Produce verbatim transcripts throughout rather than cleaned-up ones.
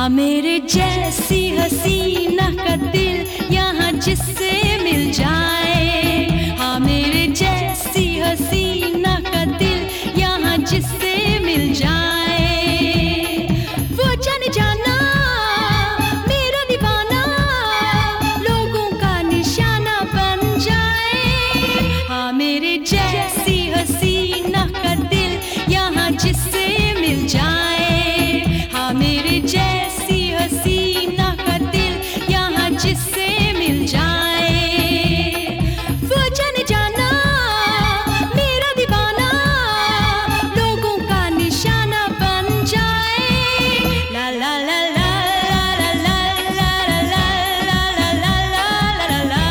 मेरे जैसी हसीना का दिल यहाँ जिससे मिल जाए, हाँ मेरे जैसी हसीना का दिल यहाँ जिससे मिल जाए, वो जाने जाना मेरा दीवाना लोगों का निशाना बन जाए, हाँ मेरे जैसी हसीना का दिल यहाँ जिससे मिल जाए, हाँ मेरे जैसी हसीना का दिल यहाँ जिससे मिल जाए, वो जाने जाना मेरा दीवाना लोगों का निशाना बन जाए। ला ला ला ला ला ला ला ला ला ला ला ला ला।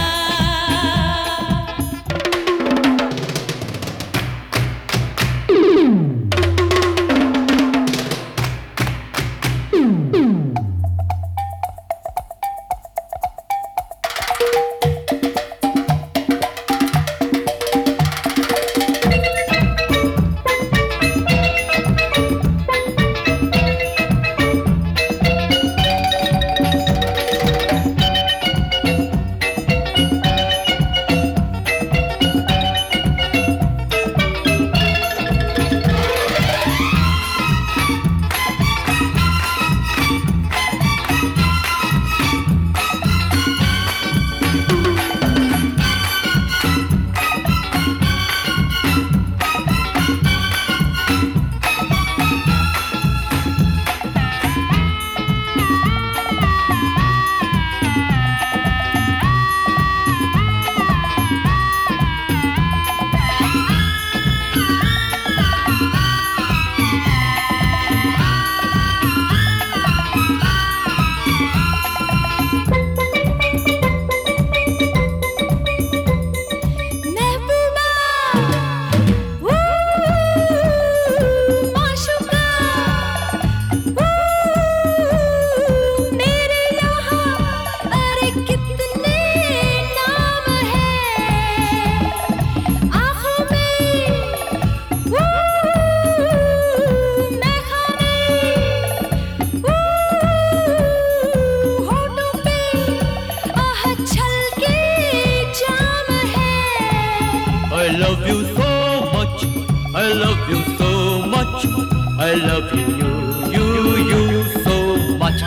I love you so much, I love you so much, I love you, you, you, you so much.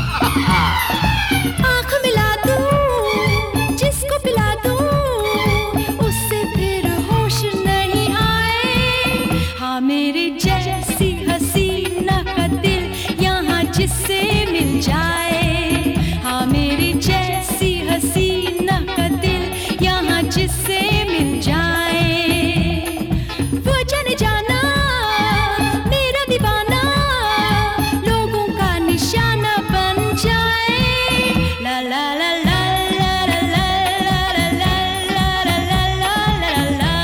आँख मिला दूँ, जिसको पिला दूँ, उससे फिर होश नहीं आए, हाँ मेरे जैसी हसीना का दिल यहाँ जिससे मिल जाए, हाँ मेरी जैसी हसीना का दिल यहाँ जिससे मिल जाए, वो जाने जाना मेरा दीवाना लोगों का निशाना बन जाए। ला ला ला ला ला ला ला ला ला ला ला ला ला।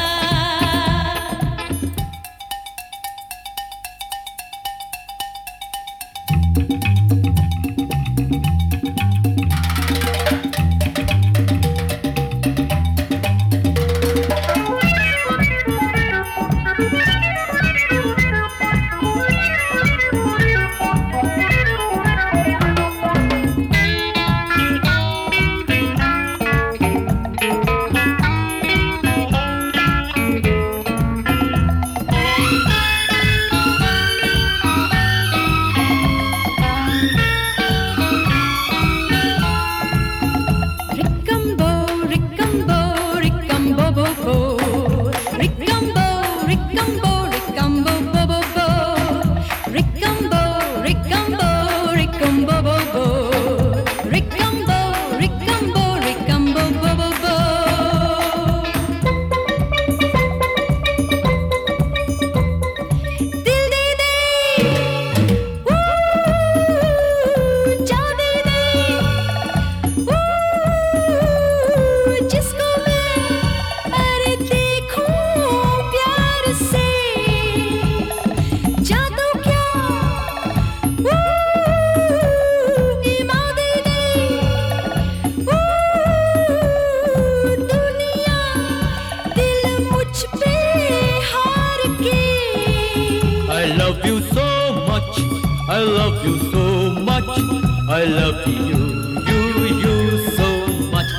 I love you so much. I love you, you, you so much.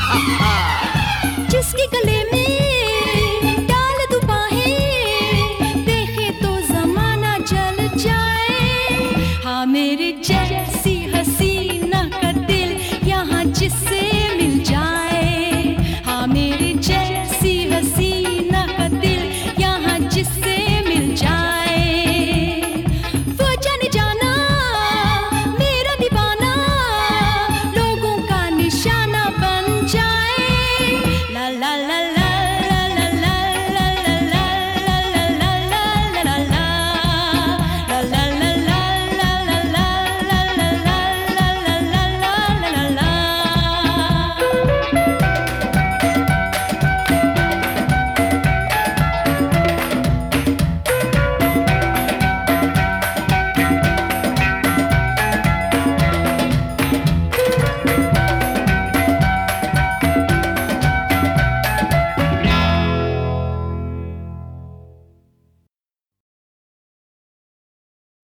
जिसके गले में डाल दूं बाहें, देखे तो जमाना जल जाए। हाँ मेरे जैसी हसीना का दिल यहाँ जिससे मिल जाए। हाँ मेरे जैसी हसीना का दिल यहाँ जिससे मिल जाए। वो जाने जाना मेरा दीवाना, लोगों का निशाना बन जाए। La la la la